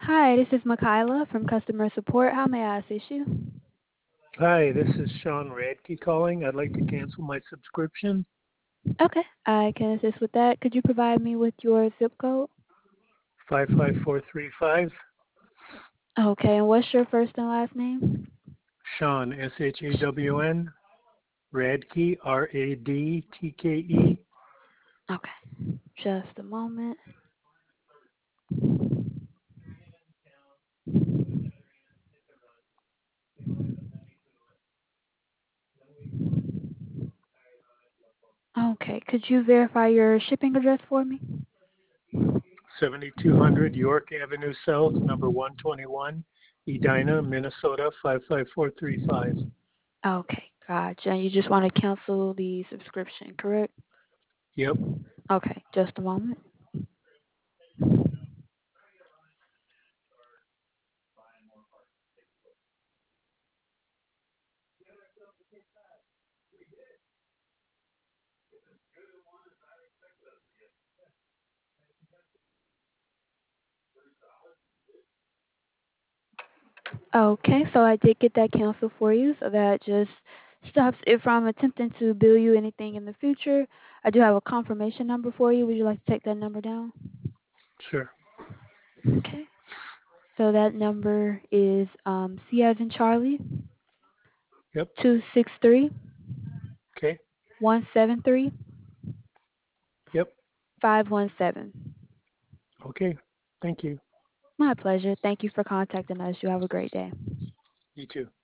Hi, this is Makayla from customer support. How may I assist you? Hi, this is Sean Radke calling. I'd like to cancel my subscription. Okay, I can assist with that. Could you provide me with your zip code? 55435. Okay, and what's your first and last name? Sean, Shawn, Radke, Radtke. Okay, just a moment. Okay, could you verify your shipping address for me? 7200 York Avenue South, number 121, Edina, Minnesota 55435. Okay, gotcha. And you just want to cancel the subscription, correct? Yep. Okay, just a moment. Okay, so I did get that canceled for you, so that just stops it from attempting to bill you anything in the future. I do have a confirmation number for you. Would you like to take that number down? Sure. Okay. So that number is C as in Charlie, Yep. 263 Okay. 173 Yep. 517. Okay. Thank you. My pleasure. Thank you for contacting us. You have a great day. You too.